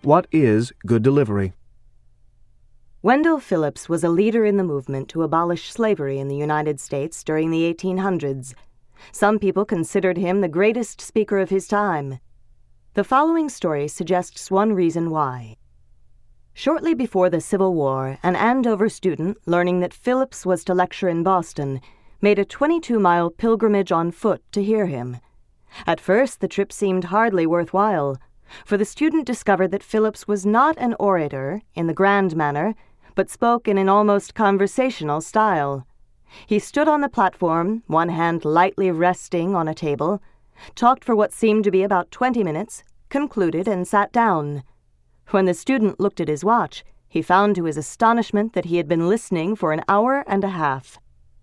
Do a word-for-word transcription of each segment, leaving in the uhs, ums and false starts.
What is good delivery? Wendell Phillips was a leader in the movement to abolish slavery in the United States during the eighteen hundreds. Some people considered him the greatest speaker of his time. The following story suggests one reason why. Shortly before the Civil War, an Andover student, learning that Phillips was to lecture in Boston, made a twenty-two mile pilgrimage on foot to hear him. At first, the trip seemed hardly worthwhile, for the student discovered that Phillips was not an orator in the grand manner, but spoke in an almost conversational style. He stood on the platform, one hand lightly resting on a table, talked for what seemed to be about twenty minutes, concluded, and sat down. When the student looked at his watch, he found to his astonishment that he had been listening for an hour and a half.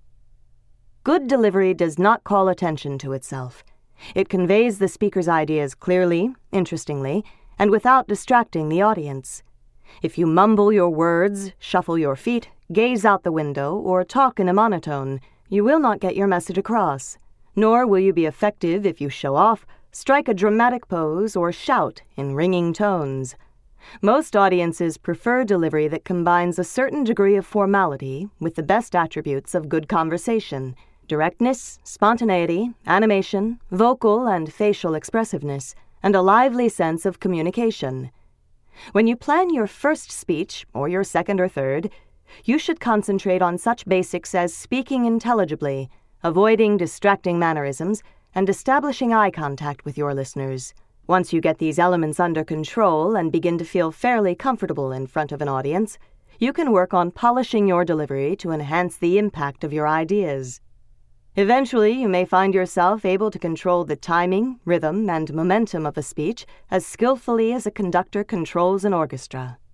Good delivery does not call attention to itself. It conveys the speaker's ideas clearly, interestingly, and without distracting the audience. If you mumble your words, shuffle your feet, gaze out the window, or talk in a monotone, you will not get your message across. Nor will you be effective if you show off, strike a dramatic pose, or shout in ringing tones. Most audiences prefer delivery that combines a certain degree of formality with the best attributes of good conversation: directness, spontaneity, animation, vocal and facial expressiveness, and a lively sense of communication. When you plan your first speech, or your second or third, you should concentrate on such basics as speaking intelligibly, avoiding distracting mannerisms, and establishing eye contact with your listeners. Once you get these elements under control and begin to feel fairly comfortable in front of an audience, you can work on polishing your delivery to enhance the impact of your ideas. Eventually, you may find yourself able to control the timing, rhythm, and momentum of a speech as skillfully as a conductor controls an orchestra.